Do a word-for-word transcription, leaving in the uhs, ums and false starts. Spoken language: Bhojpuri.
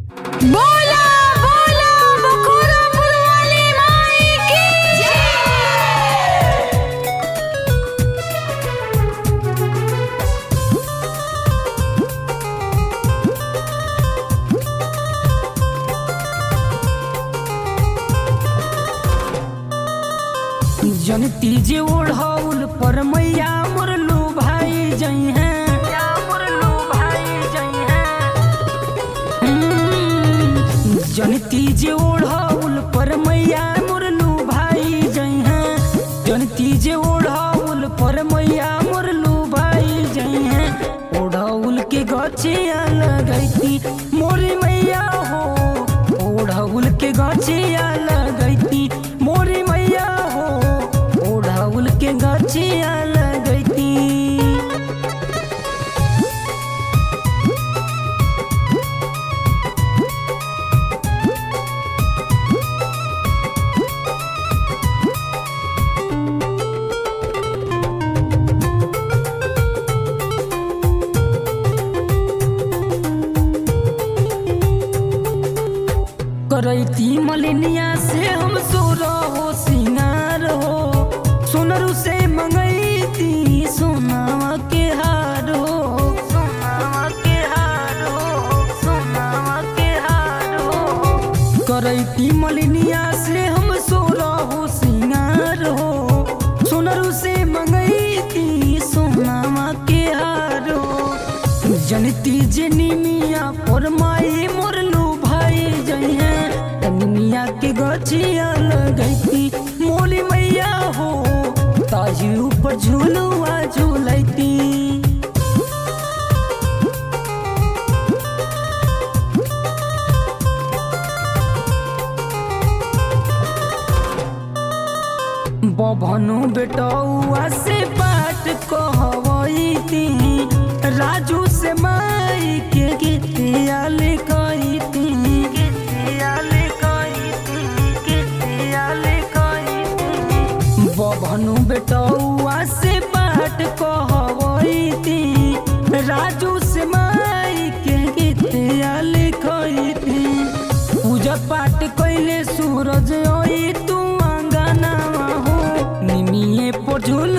बोला बोला बखोरापुर वाली माई की जय। जनती जे ओढ़ौल पर मैया मुरलू भाई जई हैं मुरलू भाई जई हैं जनती जे ओढ़ौल पर मैया मुरलू भाई जई हैं जनती जे ओढ़ौल पर मैया मुरलू भाई जई हैं ओढ़ौल के गछिया लगैती मोरी मैया हो ओढ़ौल के गछिया लगैती मोरी मैया हो ओढ़ौल के गछिया लगैती। करैती मलिनिया से हम सोरा हो सिंगार हो सोनरू से मंगैती सोनावा के हार हो सोनावा के हार हो सोनावा के हार हो करैती मलिनिया से हम सोरा हो सिंगार हो सोनरू से मंगैती सोनावा के हार हो जनती जनिमिया पर माई मोरलू भाई जई हैं तनिमिया के गछिया लगैती मोली मैया हो ताजी ऊपर झूलुआ झूलैती। बभनु बेटौआ से बात कहवैती राजू से माई के गीतिया लिखैती गीतिया लिखैती गीतिया लिखैती बभनु बेटौआ से बात कहवैती राजू से माई के गीतिया लिखैती पूजा पाठ कैले सूरज ओई तू अंगनावा हो निमिये पर झूल